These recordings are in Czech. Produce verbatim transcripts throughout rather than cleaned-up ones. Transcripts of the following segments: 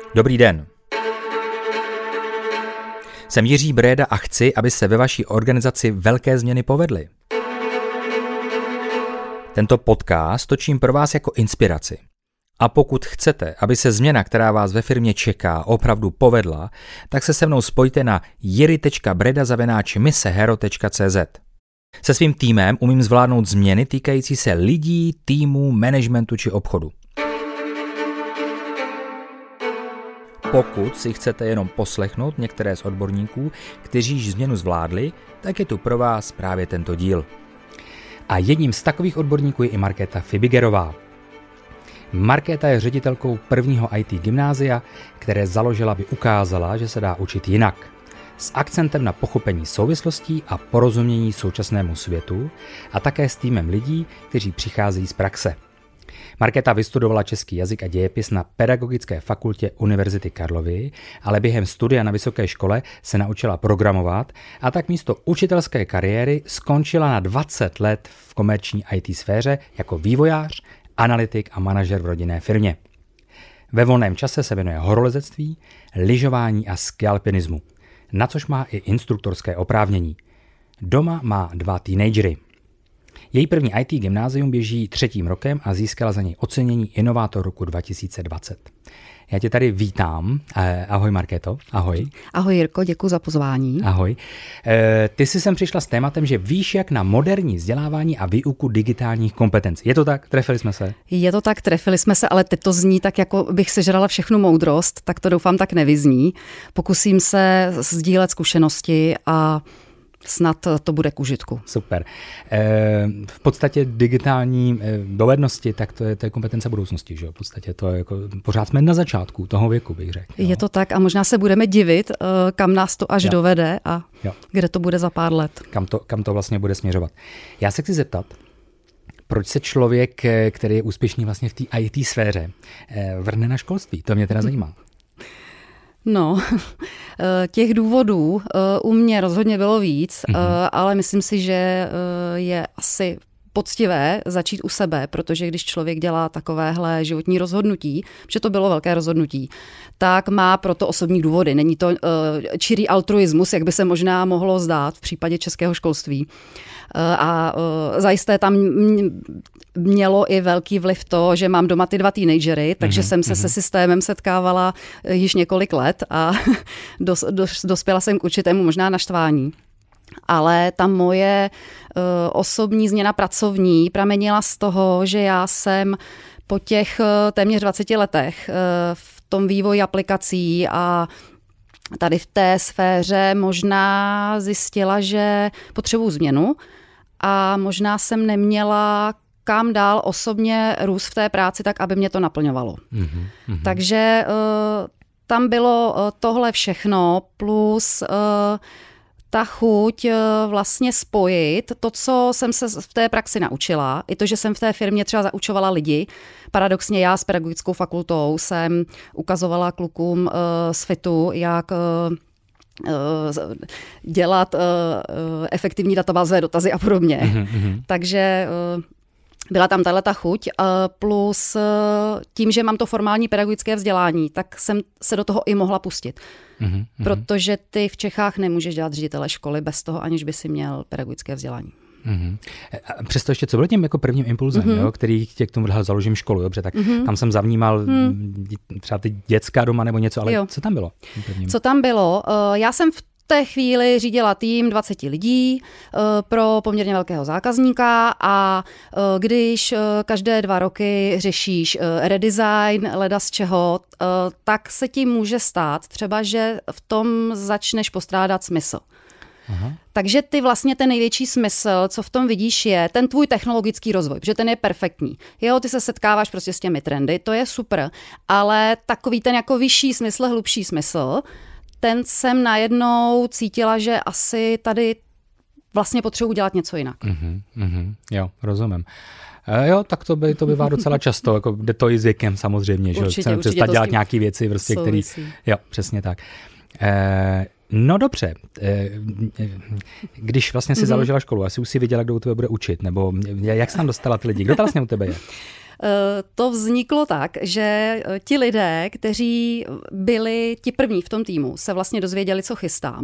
Dobrý den. Jsem Jiří Bréda a chci, aby se ve vaší organizaci velké změny povedly. Tento podcast točím pro vás jako inspiraci. A pokud chcete, aby se změna, která vás ve firmě čeká, opravdu povedla, tak se se mnou spojte na jiri tečka breda zavináč misehero tečka cé zet. Se svým týmem umím zvládnout změny týkající se lidí, týmu, managementu či obchodu. Pokud si chcete jenom poslechnout některé z odborníků, kteří již změnu zvládli, tak je tu pro vás právě tento díl. A jedním z takových odborníků je i Markéta Fibigerová. Markéta je ředitelkou prvního í té gymnázia, které založila, aby ukázala, že se dá učit jinak. S akcentem na pochopení souvislostí a porozumění současnému světu a také s týmem lidí, kteří přicházejí z praxe. Markéta vystudovala český jazyk a dějepis na Pedagogické fakultě Univerzity Karlovy, ale během studia na vysoké škole se naučila programovat a tak místo učitelské kariéry skončila na dvacet let v komerční í té sféře jako vývojář, analytik a manažer v rodinné firmě. Ve volném čase se věnuje horolezectví, lyžování a skialpinismu, na což má i instruktorské oprávnění. Doma má dva teenagery. Její první í té gymnázium běží třetím rokem a získala za něj ocenění Inovátor roku dva tisíce dvacet. Já tě tady vítám. Ahoj Markéto. Ahoj. Ahoj Jirko, děkuji za pozvání. Ahoj. Ty jsi sem přišla s tématem, že víš jak na moderní vzdělávání a výuku digitálních kompetencí. Je to tak? Trefili jsme se? Je to tak, trefili jsme se, ale teď to zní tak, jako bych sežrala všechnu moudrost, tak to doufám tak nevyzní. Pokusím se sdílet zkušenosti a snad to bude k užitku. Super. V podstatě digitální dovednosti, tak to je, to je kompetence budoucnosti, že jo? V podstatě to je jako, pořád jsme na začátku toho věku, bych řekl. Jo? Je to tak a možná se budeme divit, kam nás to až jo. dovede a jo. kde to bude za pár let. Kam to, kam to vlastně bude směřovat. Já se chci zeptat, proč se člověk, který je úspěšný vlastně v té í té sféře, vrhne na školství? To mě teda zajímá. No, těch důvodů u mě rozhodně bylo víc, mm-hmm. ale myslím si, že je asi poctivé začít u sebe, protože když člověk dělá takovéhle životní rozhodnutí, že to bylo velké rozhodnutí, tak má proto osobní důvody. Není to uh, čirý altruismus, jak by se možná mohlo zdát v případě českého školství. Uh, a uh, zajisté tam mělo i velký vliv to, že mám doma ty dva teenagery, takže mm-hmm. jsem se mm-hmm. se systémem setkávala již několik let a dos, dos, dospěla jsem k určitému možná naštvání. Ale ta moje uh, osobní změna pracovní pramenila z toho, že já jsem po těch uh, téměř dvaceti letech uh, v tom vývoji aplikací a tady v té sféře možná zjistila, že potřebuji změnu a možná jsem neměla kam dál osobně růst v té práci tak, aby mě to naplňovalo. Mm-hmm, mm-hmm. Takže uh, tam bylo uh, tohle všechno plus uh, ta chuť vlastně spojit to, co jsem se v té praxi naučila, i to, že jsem v té firmě třeba zaučovala lidi. Paradoxně já s pedagogickou fakultou jsem ukazovala klukům z FITu, jak dělat efektivní databázové dotazy a podobně. Mm-hmm. Takže byla tam tahleta chuť, plus tím, že mám to formální pedagogické vzdělání, tak jsem se do toho i mohla pustit. Mm-hmm. Protože ty v Čechách nemůžeš dělat ředitele školy bez toho, aniž by si měl pedagogické vzdělání. Mm-hmm. A přesto ještě, co bylo tím jako prvním impulzem, mm-hmm. jo, který tě k tomu založím školu, dobře, tak mm-hmm. tam jsem zavnímal mm. třeba ty děcka doma nebo něco, ale jo. co tam bylo? Co tam bylo? Já jsem v V té chvíli řídila tým dvaceti lidí pro poměrně velkého zákazníka a když každé dva roky řešíš redesign, leda z čeho, tak se ti může stát třeba, že v tom začneš postrádat smysl. Aha. Takže ty vlastně ten největší smysl, co v tom vidíš, je ten tvůj technologický rozvoj, protože ten je perfektní. Jo, ty se setkáváš prostě s těmi trendy, to je super, ale takový ten jako vyšší smysl, hlubší smysl, ten jsem najednou cítila, že asi tady vlastně potřebuji dělat něco jinak. Mm-hmm, mm-hmm, jo, rozumím. E, jo, tak to, by, to bývá docela často, jako jde to i s věkem samozřejmě, že chceme přestat dělat nějaké věci, prostě, který, jo, přesně tak. E, no dobře, e, když vlastně si mm-hmm. založila školu, asi už si viděla, kdo u tebe bude učit, nebo jak jsi tam dostala ty lidi, kdo to vlastně u tebe je? to vzniklo tak, že ti lidé, kteří byli ti první v tom týmu, se vlastně dozvěděli, co chystám.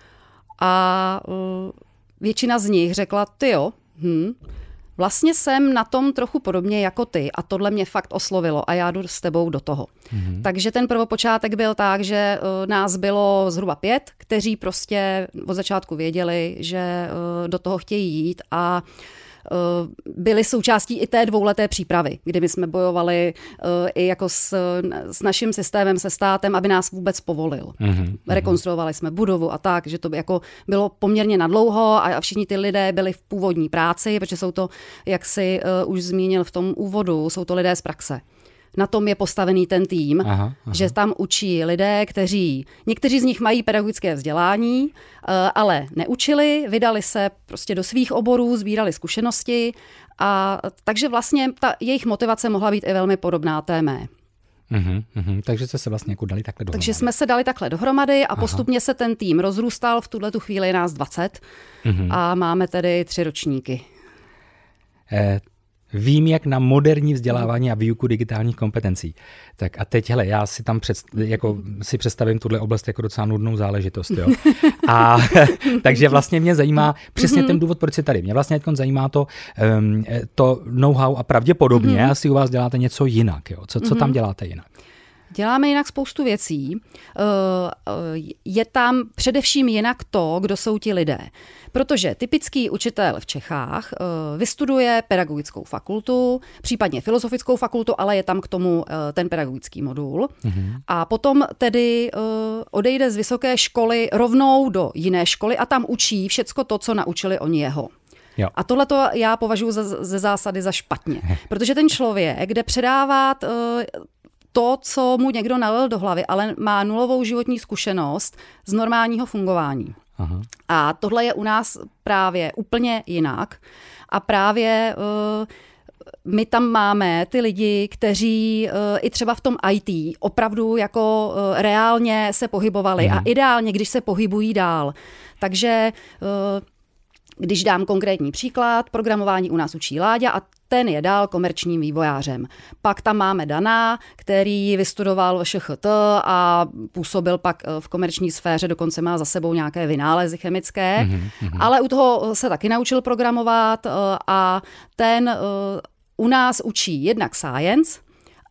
A většina z nich řekla, ty jo, hm, vlastně jsem na tom trochu podobně jako ty a tohle mě fakt oslovilo a já jdu s tebou do toho. Mm-hmm. Takže ten prvopočátek byl tak, že uh, nás bylo zhruba pět, kteří prostě od začátku věděli, že uh, do toho chtějí jít a uh, byli součástí i té dvouleté přípravy, kdy my jsme bojovali uh, i jako s, s naším systémem, se státem, aby nás vůbec povolil. Mm-hmm. Rekonstruovali jsme budovu a tak, že to by jako bylo poměrně nadlouho a všichni ty lidé byli v původní práci, protože jsou to, jak si uh, už zmínil v tom úvodu, jsou to lidé z praxe. Na tom je postavený ten tým, aha, aha. že tam učí lidé, kteří, někteří z nich mají pedagogické vzdělání, ale neučili, vydali se prostě do svých oborů, sbírali zkušenosti a takže vlastně ta jejich motivace mohla být i velmi podobná té mé. Uhum, uhum. Takže jste se vlastně jako dali takhle dohromady. Takže jsme se dali takhle dohromady a postupně aha. se ten tým rozrůstal, v tuhletu chvíli je nás dvacet uhum. a máme tedy tři ročníky. Eh. Vím, jak na moderní vzdělávání a výuku digitálních kompetencí. Tak a teď, hele, já si tam před, jako, si představím tuhle oblast jako docela nudnou záležitost. Jo. A takže vlastně mě zajímá přesně ten důvod, proč jsi tady. Mě vlastně teď zajímá to, um, to know-how a pravděpodobně mm-hmm. asi u vás děláte něco jinak. Jo. Co, co tam děláte jinak? Děláme jinak spoustu věcí. Je tam především jinak to, kdo jsou ti lidé. Protože typický učitel v Čechách vystuduje pedagogickou fakultu, případně filozofickou fakultu, ale je tam k tomu ten pedagogický modul. Mhm. A potom tedy odejde z vysoké školy rovnou do jiné školy a tam učí všecko to, co naučili oni jeho. Jo. A tohleto já považuji za, ze zásady za špatně. Protože ten člověk jde předávat to, co mu někdo nalil do hlavy, ale má nulovou životní zkušenost z normálního fungování. Aha. A tohle je u nás právě úplně jinak. A právě uh, my tam máme ty lidi, kteří uh, i třeba v tom í té opravdu jako uh, reálně se pohybovali mhm. a ideálně, když se pohybují dál. Takže uh, když dám konkrétní příklad, programování u nás učí Láďa a ten je dál komerčním vývojářem. Pak tam máme Dana, který vystudoval š ch t a působil pak v komerční sféře, dokonce má za sebou nějaké vynálezy chemické, mm-hmm. ale u toho se taky naučil programovat a ten u nás učí jednak science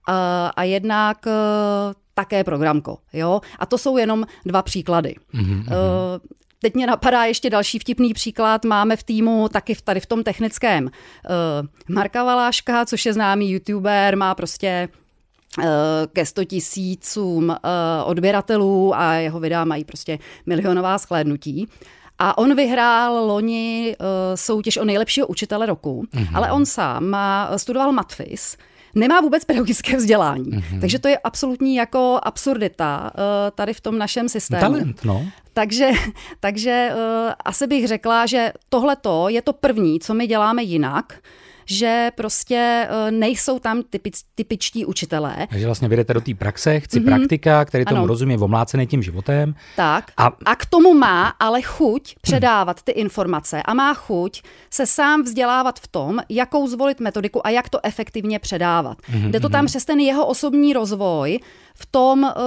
a jednak také programko. Jo? A to jsou jenom dva příklady. Mm-hmm. Teď mě napadá ještě další vtipný příklad. Máme v týmu taky tady v tom technickém uh, Marka Valáška, což je známý youtuber, má prostě uh, ke sto tisícům uh, odběratelů a jeho videa mají prostě milionová shlédnutí. A on vyhrál loni uh, soutěž o nejlepšího učitele roku, mm-hmm. ale on sám má, studoval matfis, nemá vůbec pedagogické vzdělání. Mm-hmm. Takže to je absolutní jako absurdita uh, tady v tom našem systému. Talent, no. Takže, takže uh, asi bych řekla, že tohleto je to první, co my děláme jinak, že prostě uh, nejsou tam typič, typičtí učitelé. Takže vlastně vyjdete do té praxe, chci mm-hmm. praktika, který tomu ano. rozumí, omlácený tím životem. Tak. A... a k tomu má ale chuť předávat ty informace a má chuť se sám vzdělávat v tom, jakou zvolit metodiku a jak to efektivně předávat. Mm-hmm. Jde to tam přes ten jeho osobní rozvoj v tom uh,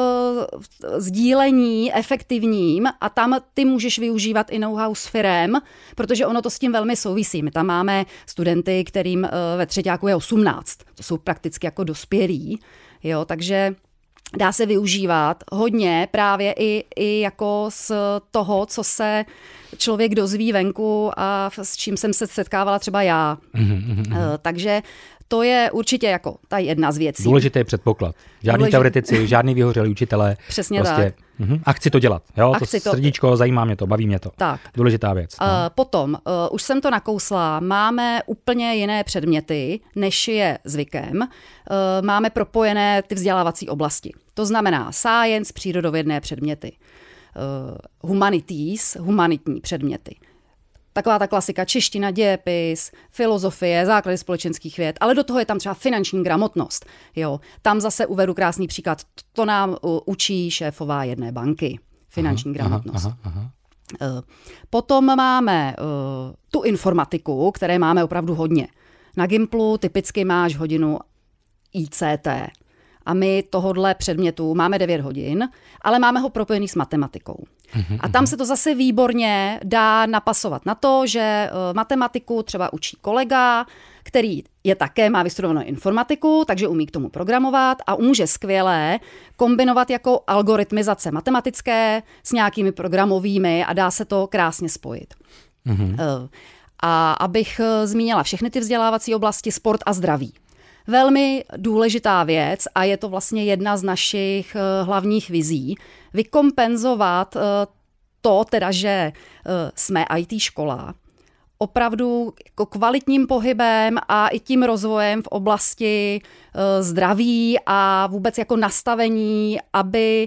sdílení efektivním a tam ty můžeš využívat i know-how s firem, protože ono to s tím velmi souvisí. My tam máme studenty, kterým uh, ve třeťáku je osmnáct. To jsou prakticky jako dospělí. Jo, takže dá se využívat hodně právě i, i jako z toho, co se člověk dozví venku a s čím jsem se setkávala třeba já. Mm-hmm. Uh, takže to je určitě jako ta jedna z věcí. Důležitý je předpoklad. Žádný Důležitý. teoretici, žádný vyhořelý učitelé. Přesně prostě, tak. Uh-huh. A chci to dělat. Jo? To srdíčko, zajímá mě to, baví mě to. Tak. Důležitá věc. No. Uh, potom, uh, už jsem to nakousla, máme úplně jiné předměty, než je zvykem. Uh, máme propojené ty vzdělávací oblasti. To znamená science, přírodovědné předměty. Uh, humanities, humanitní předměty. Taková ta klasika čeština, dějepis, filozofie, základy společenských věd, ale do toho je tam třeba finanční gramotnost. Jo. Tam zase uvedu krásný příklad. To nám uh, učí šéfová jedné banky. Finanční aha, gramotnost. Aha, aha, aha. Uh, potom máme uh, tu informatiku, které máme opravdu hodně. Na Gimplu typicky máš hodinu í cé té. A my tohodle předmětu máme devět hodin, ale máme ho propojený s matematikou. A tam se to zase výborně dá napasovat na to, že matematiku třeba učí kolega, který je také, má vystudovanou informatiku, takže umí k tomu programovat a může skvěle kombinovat jako algoritmizace matematické s nějakými programovými a dá se to krásně spojit. Mm-hmm. A abych zmínila všechny ty vzdělávací oblasti, sport a zdraví. Velmi důležitá věc a je to vlastně jedna z našich hlavních vizí, vykompenzovat to, teda, že jsme í té škola, opravdu jako kvalitním pohybem a i tím rozvojem v oblasti zdraví a vůbec jako nastavení, aby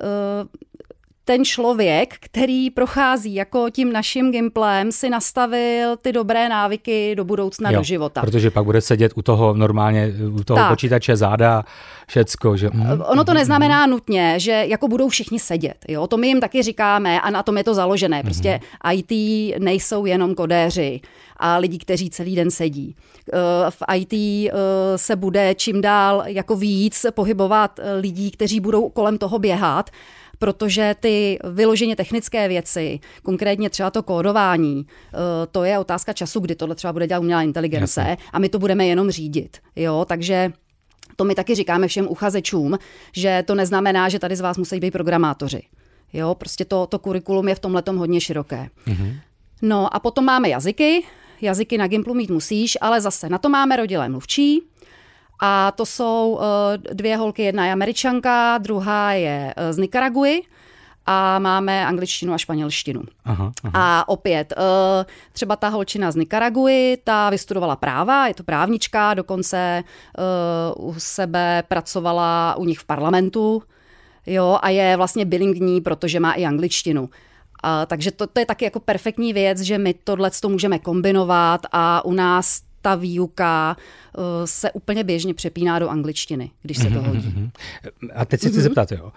ten člověk, který prochází jako tím naším gimplem, si nastavil ty dobré návyky do budoucna, jo, do života. Protože pak bude sedět u toho normálně, u toho tak. počítače, záda, všecko. Že... Ono to neznamená nutně, že jako budou všichni sedět. Jo? To my jim taky říkáme a na tom je to založené. Prostě í té nejsou jenom kodéři a lidi, kteří celý den sedí. V í té se bude čím dál jako víc pohybovat lidí, kteří budou kolem toho běhat, protože ty vyloženě technické věci, konkrétně třeba to kódování, to je otázka času, kdy tohle třeba bude dělat umělá inteligence. Jasně. A my to budeme jenom řídit. Jo? Takže to my taky říkáme všem uchazečům, že to neznamená, že tady z vás musí být programátoři. Jo? Prostě to, to kurikulum je v tomhletom hodně široké. Mhm. No a potom máme jazyky. Jazyky na Gimplu mít musíš, ale zase na to máme rodilé mluvčí. A to jsou uh, dvě holky, jedna je Američanka, druhá je uh, z Nikaraguy a máme angličtinu a španělštinu. Aha, aha. A opět, uh, třeba ta holčina z Nikaraguy, ta vystudovala práva, je to právnička, dokonce uh, u sebe pracovala u nich v parlamentu, jo, a je vlastně bilingvní, protože má i angličtinu. Uh, takže to, to je taky jako perfektní věc, že my tohleto můžeme kombinovat a u nás ta výuka uh, se úplně běžně přepíná do angličtiny, když se to hodí. A teď si chci mm-hmm. zeptat, jo.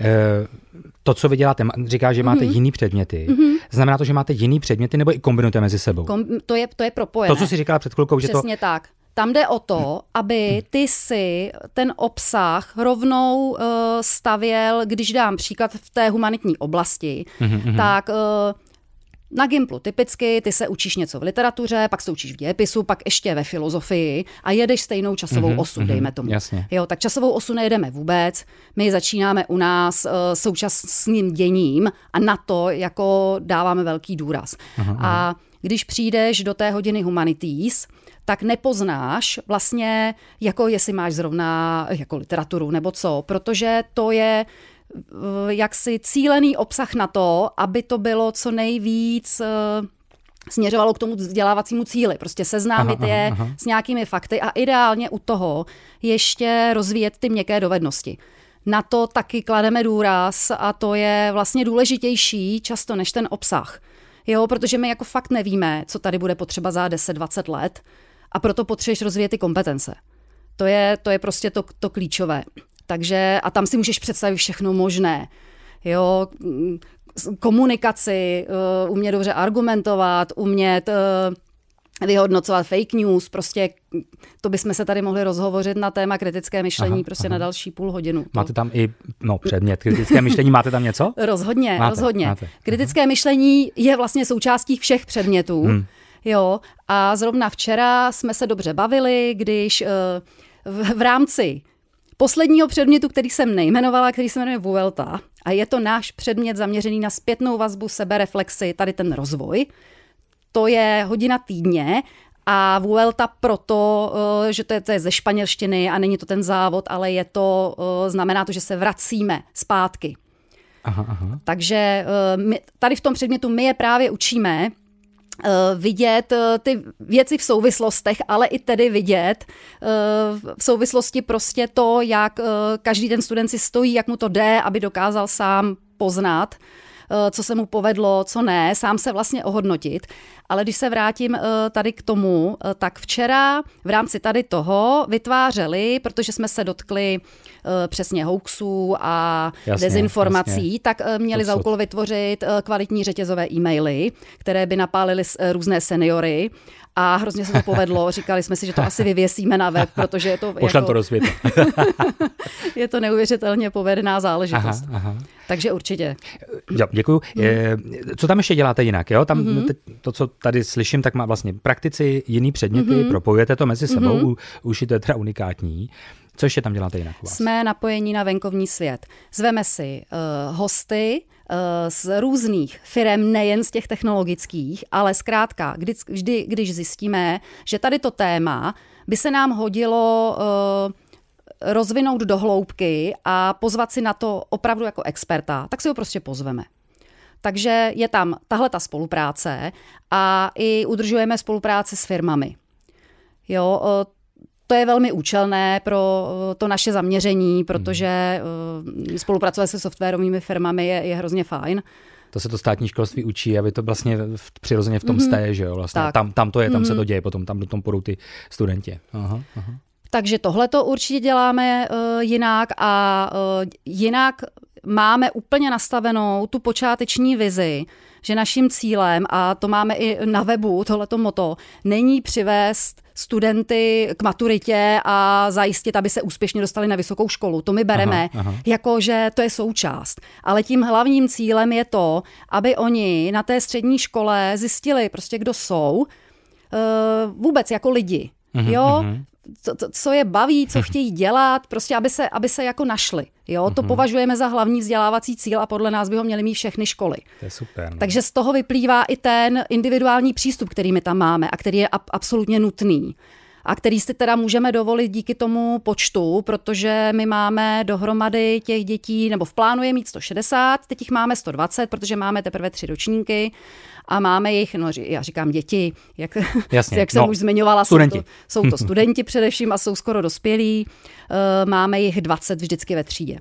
To, co vy děláte, říká, že máte mm-hmm. jiný předměty. Mm-hmm. Znamená to, že máte jiný předměty nebo i kombinujete mezi sebou? Kom, to, je, to je propojené. To, co jsi říkala před chvilkou, že to... Přesně tak. Tam jde o to, aby ty si ten obsah rovnou uh, stavěl, když dám příklad v té humanitní oblasti, mm-hmm. tak... Uh, Na Gimplu typicky ty se učíš něco v literatuře, pak se učíš v dějepisu, pak ještě ve filozofii a jedeš stejnou časovou mm-hmm, osu, dejme tomu. Jasně. Jo, tak časovou osu nejedeme vůbec. My začínáme u nás uh, současným děním a na to jako dáváme velký důraz. Aha, a aha. když přijdeš do té hodiny humanities, tak nepoznáš vlastně, jako jestli máš zrovna jako literaturu nebo co, protože to je jaksi cílený obsah na to, aby to bylo co nejvíc uh, směřovalo k tomu vzdělávacímu cíli. Prostě seznámit aha, je aha. s nějakými fakty a ideálně u toho ještě rozvíjet ty měkké dovednosti. Na to taky klademe důraz a to je vlastně důležitější často než ten obsah. Jo, protože my jako fakt nevíme, co tady bude potřeba za deset dvacet let a proto potřebuješ rozvíjet ty kompetence. To je, to je prostě to, to klíčové. Takže a tam si můžeš představit všechno možné. Jo, komunikaci, uh, umět dobře argumentovat, umět uh, vyhodnocovat fake news, prostě to bychom se tady mohli rozhovořit na téma kritické myšlení aha, prostě aha. na další půl hodinu. Máte tam i no, předmět kritické myšlení, máte tam něco? Rozhodně, máte, rozhodně. Máte. Kritické aha. myšlení je vlastně součástí všech předmětů. Hmm. Jo, a zrovna včera jsme se dobře bavili, když uh, v, v rámci posledního předmětu, který jsem nejmenovala, který se jmenuje Vuelta, a je to náš předmět zaměřený na zpětnou vazbu, sebereflexi, tady ten rozvoj. To je hodina týdně a Vuelta proto, že to je, to je ze španělštiny a není to ten závod, ale je to, znamená to, že se vracíme zpátky. Aha, aha. Takže my, tady v tom předmětu my je právě učíme vidět ty věci v souvislostech, ale i tedy vidět v souvislosti prostě to, jak každý ten student si stojí, jak mu to jde, aby dokázal sám poznat, co se mu povedlo, co ne, sám se vlastně ohodnotit. Ale když se vrátím tady k tomu, tak včera v rámci tady toho vytvářeli, protože jsme se dotkli přesně hoaxů a jasně, dezinformací, jasně. tak měli za úkol vytvořit kvalitní řetězové e-maily, které by napálily různé seniory. A hrozně se to povedlo. Říkali jsme si, že to asi vyvěsíme na web, protože je to... Pošlem jako, to do světa. Je to neuvěřitelně povedená záležitost. Aha, aha. Takže určitě. Jo, děkuju. Hmm. Co tam ještě děláte jinak? Jo? Tam hmm. to, co tady slyším, tak má vlastně praktici jiný předměty, hmm. propojujete to mezi sebou, hmm. už je to teda unikátní. Co ještě tam děláte jinak u vás? Jsme napojení na venkovní svět. Zveme si uh, hosty uh, z různých firem, nejen z těch technologických, ale zkrátka, kdy, vždy, když zjistíme, že tady to téma by se nám hodilo uh, rozvinout do hloubky a pozvat si na to opravdu jako experta, tak si ho prostě pozveme. Takže je tam tahle ta spolupráce a i udržujeme spolupráci s firmami. Jo, uh, To je velmi účelné pro to naše zaměření, protože spolupracovat se softwarovými firmami je, je hrozně fajn. To se to státní školství učí, aby to vlastně v, přirozeně v tom mm-hmm. jste, že jo? Vlastně. Tam, tam to je, tam mm-hmm. se to děje, potom tam do tom půjdou ty studenti. Aha, aha. Takže tohle to určitě děláme uh, jinak a uh, jinak máme úplně nastavenou tu počáteční vizi, že naším cílem, a to máme i na webu, tohleto motto, není přivést studenty k maturitě a zajistit, aby se úspěšně dostali na vysokou školu. To my bereme, aha, aha. jako že to je součást. Ale tím hlavním cílem je to, aby oni na té střední škole zjistili prostě, kdo jsou, uh, vůbec jako lidi. Uhum, jo? Uhum. Co, co je baví, co chtějí dělat, prostě aby se, aby se jako našli. Jo? To mm-hmm. považujeme za hlavní vzdělávací cíl a podle nás by ho měly mít všechny školy. To je super. No. Takže z toho vyplývá i ten individuální přístup, který my tam máme a který je ab- absolutně nutný. A který si teda můžeme dovolit díky tomu počtu, protože my máme dohromady těch dětí, nebo v plánu je mít sto šedesát, teď jich máme sto dvacet, protože máme teprve tři ročníky a máme jich, no já říkám děti, jak, Jasně, jak jsem no, už zmiňovala, jsou to, jsou to studenti především a jsou skoro dospělí, máme jich dvacet vždycky ve třídě.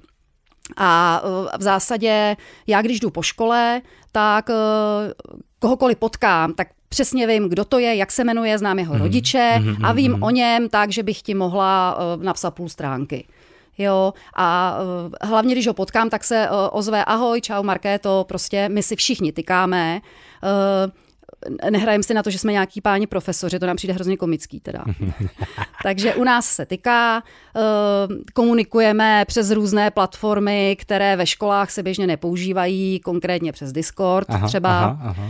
A v zásadě já, když jdu po škole, tak kohokoliv potkám, tak přesně vím, kdo to je, jak se jmenuje, znám jeho rodiče mm-hmm. a vím mm-hmm. o něm tak, že bych ti mohla uh, napsat půl stránky. Jo, a uh, hlavně, když ho potkám, tak se uh, ozve ahoj, čau Markéto, prostě my si všichni tykáme. Uh, Nehrajeme si na to, že jsme nějaký páni profesoři, to nám přijde hrozně komický teda. Takže u nás se tyká, komunikujeme přes různé platformy, které ve školách se běžně nepoužívají, konkrétně přes Discord aha, třeba. Aha, aha.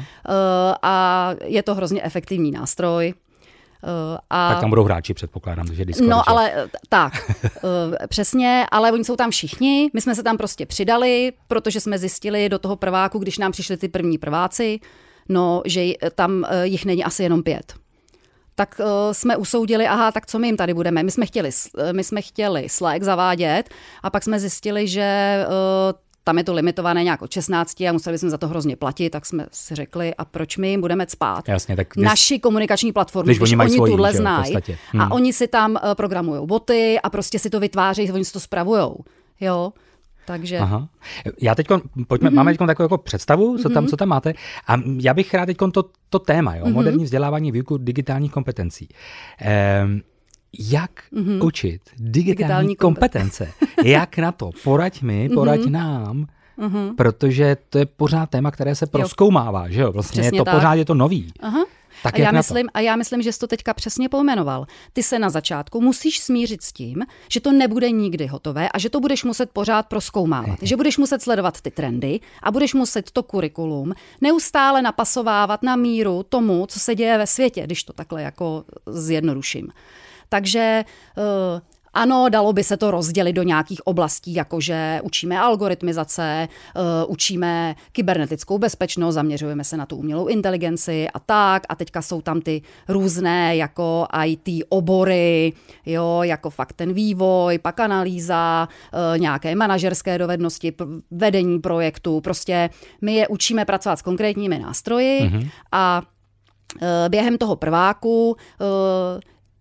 A je to hrozně efektivní nástroj. A... Tak tam budou hráči, předpokládám, že Discord. No, ale tak, přesně, ale oni jsou tam všichni, my jsme se tam prostě přidali, protože jsme zjistili do toho prváku, když nám přišli ty první prváci, no, že tam jich není asi jenom pět. Tak uh, jsme usoudili, aha, tak co my jim tady budeme? My jsme chtěli, my jsme chtěli Slack zavádět a pak jsme zjistili, že uh, tam je to limitované nějak od šestnácti a museli jsme za to hrozně platit, tak jsme si řekli, a proč my jim budeme cpát? Jasně, tak když, naši komunikační platformu, když, když oni, oni tuhle znají hmm. a oni si tam uh, programujou boty a prostě si to vytváří, oni si to spravujou. Jo? Takže... Aha. Já teď, pojďme, mm-hmm. máme teď takovou jako představu, co tam, mm-hmm. co tam máte. A já bych rád teď to, to téma, jo, mm-hmm. moderní vzdělávání, výuku digitálních kompetencí. Ehm, jak mm-hmm. učit digitální, digitální kompetence? Jak na to? Poraď mi, poraď mm-hmm. nám, mm-hmm. protože to je pořád téma, které se prozkoumává, že jo? Vlastně je to tak. Pořád je to nový. Aha. Tak a, já myslím, a já myslím, že jsi to teďka přesně pojmenoval. Ty se na začátku musíš smířit s tím, že to nebude nikdy hotové a že to budeš muset pořád prozkoumávat. Že budeš muset sledovat ty trendy a budeš muset to kurikulum neustále napasovávat na míru tomu, co se děje ve světě, když to takhle jako zjednoduším. Takže... Uh, Ano, dalo by se to rozdělit do nějakých oblastí, jakože učíme algoritmizace, uh, učíme kybernetickou bezpečnost, zaměřujeme se na tu umělou inteligenci a tak. A teďka jsou tam ty různé jako í té obory, jo, jako fakt ten vývoj, pak analýza, uh, nějaké manažerské dovednosti, p- vedení projektu. Prostě my je učíme pracovat s konkrétními nástroji mm-hmm. a uh, během toho prváku uh,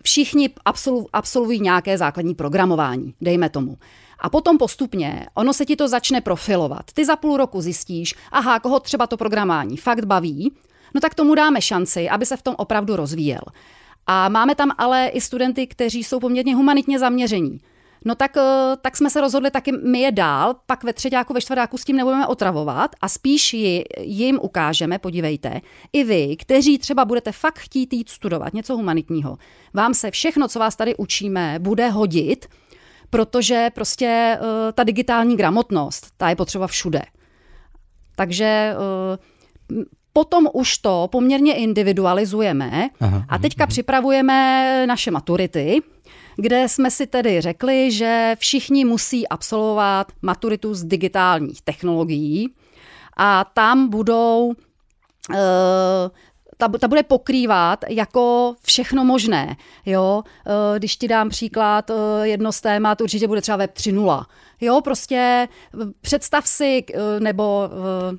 všichni absolvu, absolvují nějaké základní programování, dejme tomu. A potom postupně ono se ti to začne profilovat. Ty za půl roku zjistíš, aha, koho třeba to programování fakt baví, no tak tomu dáme šanci, aby se v tom opravdu rozvíjel. A máme tam ale i studenty, kteří jsou poměrně humanitně zaměření. No tak, tak jsme se rozhodli taky my je dál, pak ve třeťáku, ve čtvrtáku s tím nebudeme otravovat a spíš ji, jim ukážeme, podívejte, i vy, kteří třeba budete fakt chtít jít studovat něco humanitního, vám se všechno, co vás tady učíme, bude hodit, protože prostě uh, ta digitální gramotnost, ta je potřeba všude. Takže uh, potom už to poměrně individualizujeme aha, a teďka aha. připravujeme naše maturity, kde jsme si tedy řekli, že všichni musí absolvovat maturitu z digitálních technologií a tam budou, uh, ta, ta bude pokrývat jako všechno možné. Jo? Uh, když ti dám příklad, uh, jedno z témat určitě bude třeba web tři tečka nula. Jo, prostě představ si, uh, nebo... Uh,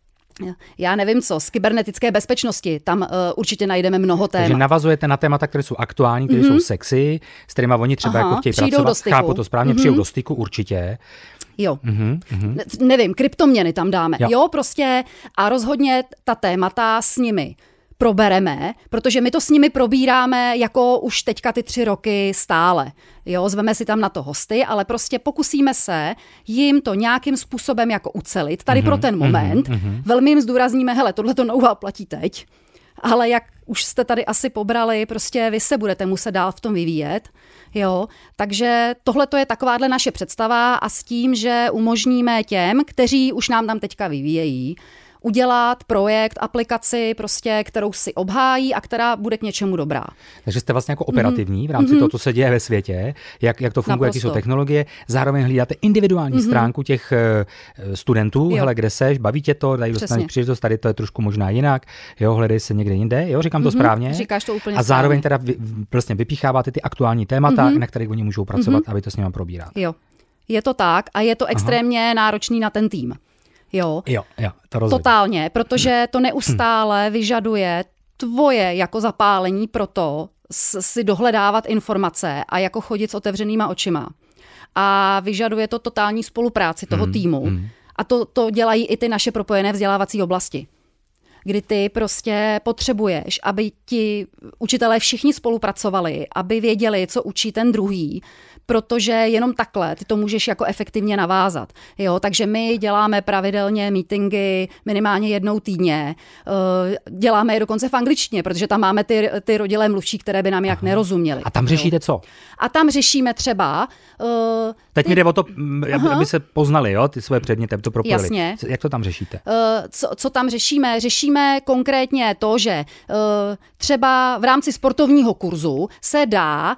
já nevím co, z kybernetické bezpečnosti, tam uh, určitě najdeme mnoho témat. Takže navazujete na témata, které jsou aktuální, které mm-hmm. jsou sexy, s kterými oni třeba Aha, jako chtějí pracovat. Chápu to správně, mm-hmm. přijdou do styku určitě. Jo, mm-hmm. ne, nevím, kryptoměny tam dáme. Jo. jo, prostě a rozhodně ta témata s nimi probereme, protože my to s nimi probíráme jako už teďka ty tři roky stále. Jo, zveme si tam na to hosty, ale prostě pokusíme se jim to nějakým způsobem jako ucelit tady mm-hmm, pro ten moment. Mm-hmm. Velmi jim zdůrazníme, hele, tohle to know-how platí teď, ale jak už jste tady asi pobrali, prostě vy se budete muset dál v tom vyvíjet. Jo, takže tohle to je takováhle naše představa a s tím, že umožníme těm, kteří už nám tam teďka vyvíjejí, udělat projekt, aplikaci, prostě, kterou si obhájí a která bude k něčemu dobrá. Takže jste vlastně jako operativní v rámci mm-hmm. toho, co se děje ve světě, jak, jak to funguje, jaké jsou technologie. Zároveň hlídáte individuální mm-hmm. stránku těch uh, studentů, jo. hele, kde seš, baví tě to, dají dostaneš příležitost, tady to je trošku možná jinak, jo, hledej se někde jinde, jo, říkám mm-hmm. to správně. Říkáš to úplně a zároveň správně. teda vy, vlastně vypícháváte ty aktuální témata, mm-hmm. na kterých oni můžou pracovat, mm-hmm. aby to s nimi probírat. Jo, je to tak a je to extrémně Aha. náročný na ten tým. Jo, jo, jo to rozhodně. Totálně, protože to neustále vyžaduje tvoje jako zapálení pro to si dohledávat informace a jako chodit s otevřenýma očima. A vyžaduje to totální spolupráci toho hmm, týmu. Hmm. A to, to dělají i ty naše propojené vzdělávací oblasti. Kdy ty prostě potřebuješ, aby ti učitelé všichni spolupracovali, aby věděli, co učí ten druhý, protože jenom takhle ty to můžeš jako efektivně navázat. Jo, takže my děláme pravidelně meetingy minimálně jednou týdně. Děláme je dokonce v angličtině, protože tam máme ty, ty rodilé mluvčí, které by nám jak nerozuměli. A tam řešíte co? A tam řešíme třeba... Uh, Teď ty... mi jde o to, aby, aby se poznali, jo, ty svoje předměty, aby to propojili. Jasně. Jak to tam řešíte? Uh, co, co tam řešíme? Řešíme konkrétně to, že uh, třeba v rámci sportovního kurzu se dá,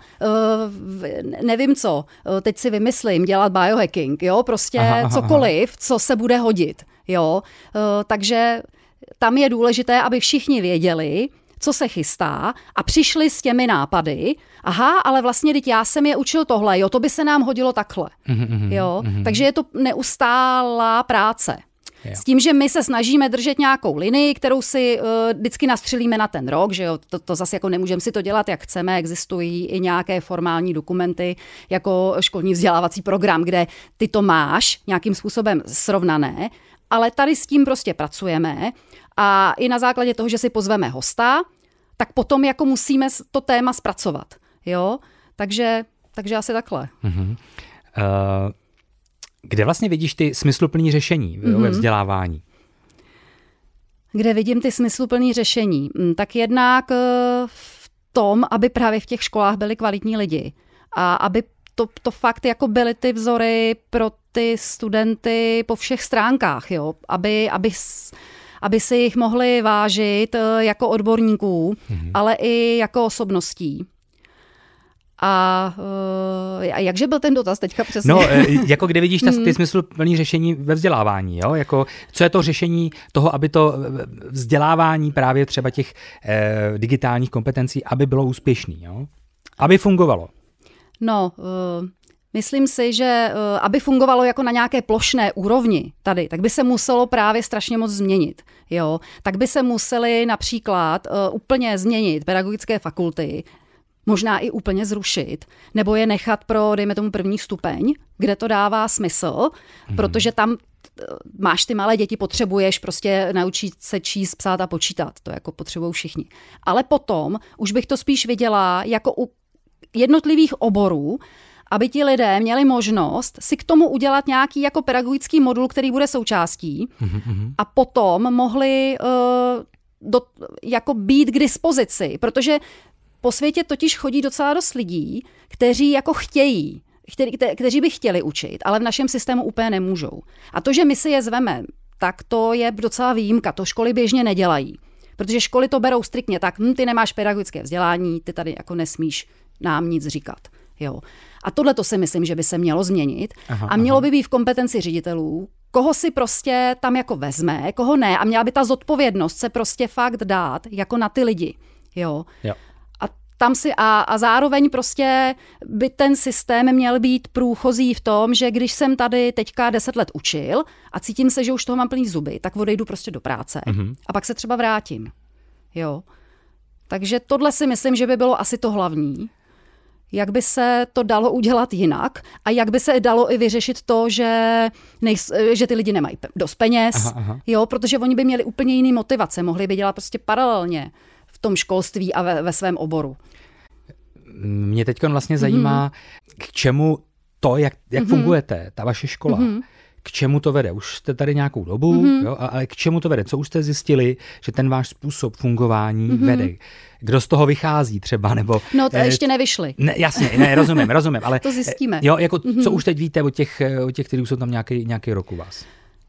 uh, nevím co, uh, teď si vymyslím, dělat biohacking, jo, prostě aha, aha, cokoliv, aha. co se bude hodit, jo. Uh, takže tam je důležité, aby všichni věděli, co se chystá a přišli s těmi nápady. Aha, ale vlastně teď já jsem je učil tohle, jo, to by se nám hodilo takhle. Mm-hmm, jo, mm-hmm. Takže je to neustálá práce. Jo. S tím, že my se snažíme držet nějakou linii, kterou si uh, vždycky nastřelíme na ten rok, že jo, to, to zase jako nemůžeme si to dělat, jak chceme, existují i nějaké formální dokumenty, jako školní vzdělávací program, kde ty to máš nějakým způsobem srovnané, ale tady s tím prostě pracujeme a i na základě toho, že si pozveme hosta, tak potom jako musíme to téma zpracovat, jo, takže, takže asi takhle. Uh-huh. Uh... Kde vlastně vidíš ty smysluplný řešení mm-hmm. ve vzdělávání? Kde vidím ty smysluplný řešení? Tak jednak v tom, aby právě v těch školách byli kvalitní lidi a aby to, to fakt jako byly ty vzory pro ty studenty po všech stránkách, jo? Aby, aby, aby si jich mohli vážit jako odborníků, mm-hmm. ale i jako osobností. A uh, jakže byl ten dotaz teďka přesně? No, jako kde vidíš ta, ty smysluplný řešení ve vzdělávání, jo? Jako, co je to řešení toho, aby to vzdělávání právě třeba těch eh, digitálních kompetencí, aby bylo úspěšný, jo? Aby fungovalo? No, uh, myslím si, že uh, aby fungovalo jako na nějaké plošné úrovni tady, tak by se muselo právě strašně moc změnit, jo? Tak by se musely například uh, úplně změnit pedagogické fakulty, možná i úplně zrušit, nebo je nechat pro, dejme tomu, první stupeň, kde to dává smysl, hmm. protože tam máš ty malé děti, potřebuješ prostě naučit se číst, psát a počítat. To jako potřebují všichni. Ale potom už bych to spíš viděla jako u jednotlivých oborů, aby ti lidé měli možnost si k tomu udělat nějaký jako pedagogický modul, který bude součástí mm-hmm. a potom mohli uh, do, jako být k dispozici, protože po světě totiž chodí docela dost lidí, kteří jako chtějí, kteří, kte, kteří by chtěli učit, ale v našem systému úplně nemůžou. A to, že my si je zveme, tak to je docela výjimka, to školy běžně nedělají. Protože školy to berou striktně tak, hm, ty nemáš pedagogické vzdělání, ty tady jako nesmíš nám nic říkat. Jo. A tohle to si myslím, že by se mělo změnit aha, a mělo aha. by být v kompetenci ředitelů, koho si prostě tam jako vezme, koho ne a měla by ta zodpovědnost se prostě fakt dát jako na ty lidi. Jo. Jo. A tam si a, a zároveň prostě by ten systém měl být průchozí v tom, že když jsem tady teďka deset let učil a cítím se, že už toho mám plný zuby, tak odejdu prostě do práce mhm. a pak se třeba vrátím. Jo. Takže tohle si myslím, že by bylo asi to hlavní. Jak by se to dalo udělat jinak a jak by se dalo i vyřešit to, že, nejs, že ty lidi nemají dost peněz, aha, aha. Jo, protože oni by měli úplně jiný motivace, mohli by dělat prostě paralelně v tom školství a ve, ve svém oboru. Mě teď vlastně zajímá, mm-hmm. k čemu to, jak, jak mm-hmm. fungujete, ta vaše škola, mm-hmm. k čemu to vede? Už jste tady nějakou dobu, mm-hmm. jo, ale k čemu to vede? Co už jste zjistili, že ten váš způsob fungování mm-hmm. vede? Kdo z toho vychází třeba? Nebo, no to eh, ještě nevyšli. Ne, jasně, ne, rozumím, rozumím. Ale, to zjistíme. Jo, jako, mm-hmm. co už teď víte o těch, o těch, kteří jsou tam nějaký, nějaký rok u vás?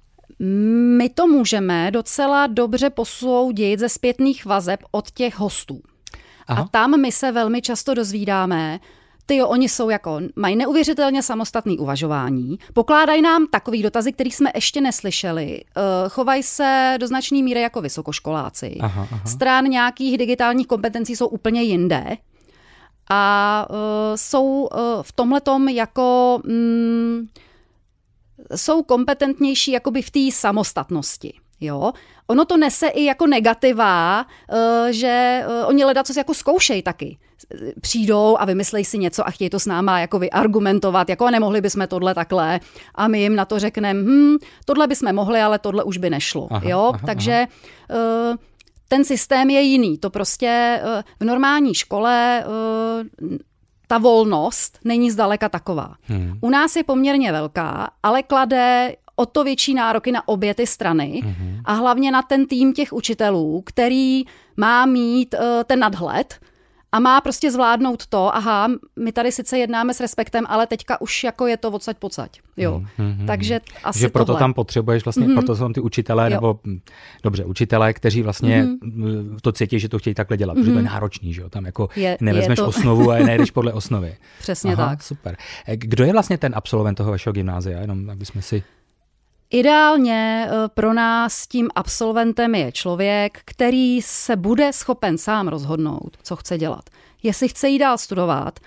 My to můžeme docela dobře posoudit ze zpětných vazeb od těch hostů. Aha. A tam my se velmi často dozvídáme, tyjo, oni jsou jako, mají neuvěřitelně samostatné uvažování, pokládají nám takový dotazy, který jsme ještě neslyšeli, uh, chovají se do značné míry jako vysokoškoláci, aha, aha. stran nějakých digitálních kompetencí jsou úplně jinde a uh, jsou uh, v tomhletom jako, mm, jsou kompetentnější jakoby v té samostatnosti. Jo? Ono to nese i jako negativa, že oni ledacos jako zkoušejí taky. Přijdou a vymyslejí si něco a chtějí to s náma jako vyargumentovat, jako nemohli bychom tohle takhle a my jim na to řekneme, hm, tohle bychom mohli, ale tohle už by nešlo. Aha, jo? Aha, Takže aha. ten systém je jiný. To prostě v normální škole ta volnost není zdaleka taková. Hmm. U nás je poměrně velká, ale klade o to větší nároky na obě ty strany mm-hmm. a hlavně na ten tým těch učitelů, který má mít uh, ten nadhled a má prostě zvládnout to, aha, my tady sice jednáme s respektem, ale teďka už jako je to odsaď pocať. Jo. Mm-hmm. Takže asi že proto tohle. Tam potřebuješ vlastně, mm-hmm. proto jsou ty učitelé, jo. nebo dobře, učitelé, kteří vlastně mm-hmm. to cítí, že to chtějí takhle dělat, mm-hmm. protože to je náročný, že jo, tam jako je, nevezmeš je to... osnovu a nejdeš podle osnovy. Přesně aha, tak. Super. Kdo je vlastně ten absolvent toho vašeho gymnázia, jenom aby jsme si... Ideálně pro nás tím absolventem je člověk, který se bude schopen sám rozhodnout, co chce dělat. Jestli chce jít dál studovat,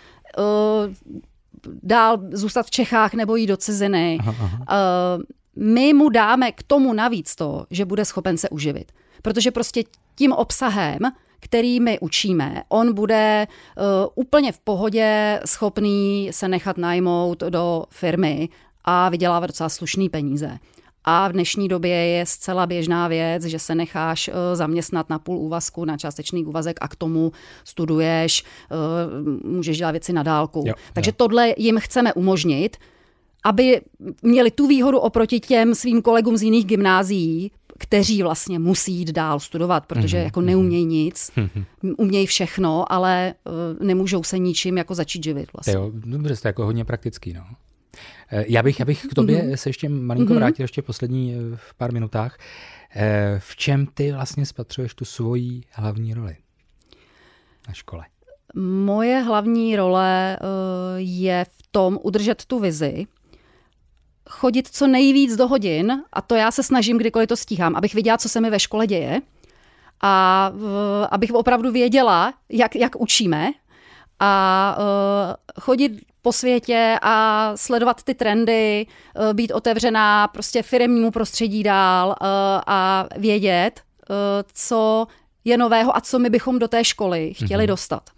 dál zůstat v Čechách nebo jít do ciziny, aha, aha. my mu dáme k tomu navíc to, že bude schopen se uživit. Protože prostě tím obsahem, který my učíme, on bude uh, úplně v pohodě schopný se nechat najmout do firmy a vydělávat docela slušný peníze. A v dnešní době je zcela běžná věc, že se necháš uh, zaměstnat na půl úvazku, na částečný úvazek a k tomu studuješ, uh, můžeš dělat věci na dálku. Jo, Takže jo. tohle jim chceme umožnit, aby měli tu výhodu oproti těm svým kolegům z jiných gymnázií, kteří vlastně musí jít dál studovat, protože mm-hmm. jako neumějí nic, mm-hmm. umějí všechno, ale uh, nemůžou se ničím jako začít živit vlastně. Jo, dobře, to je jako hodně praktický, no. Já bych, já bych k tobě mm-hmm. se ještě malinko vrátil, ještě poslední v pár minutách. V čem ty vlastně spatřuješ tu svoji hlavní roli na škole? Moje hlavní role je v tom udržet tu vizi, chodit co nejvíc do hodin, a to já se snažím, kdykoliv to stíhám, abych viděla, co se mi ve škole děje a abych opravdu věděla, jak, jak učíme a chodit po světě a sledovat ty trendy, být otevřená prostě firemnímu prostředí dál a vědět, co je nového a co my bychom do té školy chtěli mm-hmm. dostat. Mm-hmm.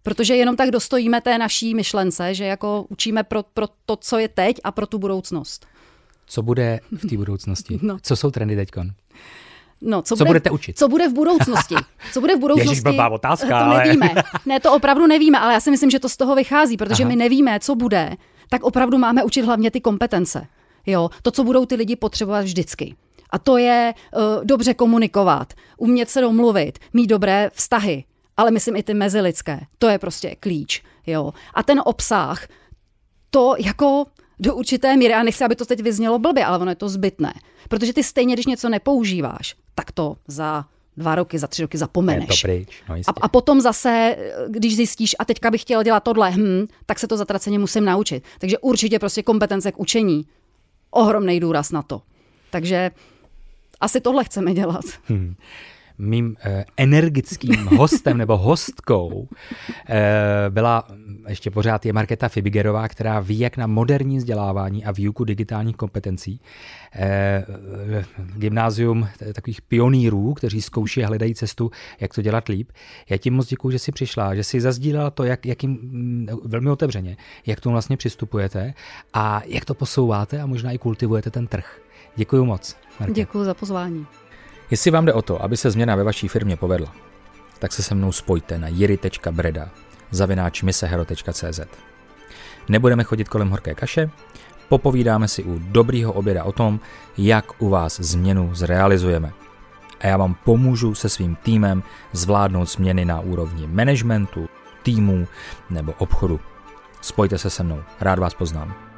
Protože jenom tak dostojíme té naší myšlence, že jako učíme pro, pro to, co je teď a pro tu budoucnost. Co bude v té budoucnosti? No. Co jsou trendy teďkon? No, co, co bude, budete učit? Co bude v budoucnosti? Co bude v budoucnosti? Ježiš, blbá otázka, to ale... nevíme. Ne, to opravdu nevíme, ale já si myslím, že to z toho vychází, protože Aha. my nevíme, co bude, tak opravdu máme učit hlavně ty kompetence. Jo, to, co budou ty lidi potřebovat vždycky. A to je uh, dobře komunikovat, umět se domluvit, mít dobré vztahy, ale myslím i ty mezilidské. To je prostě klíč. Jo. A ten obsah, to jako do určité míry, a nechci, aby to teď vyznělo blbě, ale ono je to zbytné. Protože ty stejně, když něco nepoužíváš, tak to za dva roky, za tři roky zapomeneš. Je to pryč, no a, a potom zase, když zjistíš, a teďka bych chtěl dělat tohle, hm, tak se to zatraceně musím naučit. Takže určitě prostě kompetence k učení. Ohromný důraz na to. Takže asi tohle chceme dělat. Hmm. Mým eh, energickým hostem nebo hostkou eh, byla ještě pořád je Markéta Fibigerová, která ví, jak na moderní vzdělávání a výuku digitálních kompetencí. Eh, gymnázium takových pionýrů, kteří zkouší a hledají cestu, jak to dělat líp. Já ti moc děkuju, že jsi přišla, že jsi zazdílela to, jak, jak jim, velmi otevřeně, jak tomu vlastně přistupujete a jak to posouváte a možná i kultivujete ten trh. Děkuju moc, Markéta. Děkuju za pozvání. Jestli vám jde o to, aby se změna ve vaší firmě povedla, tak se se mnou spojte na jiry tečka breda zavináč misehero tečka cé zet. Nebudeme chodit kolem horké kaše, popovídáme si u dobrýho oběda o tom, jak u vás změnu zrealizujeme. A já vám pomůžu se svým týmem zvládnout změny na úrovni managementu, týmů nebo obchodu. Spojte se se mnou, rád vás poznám.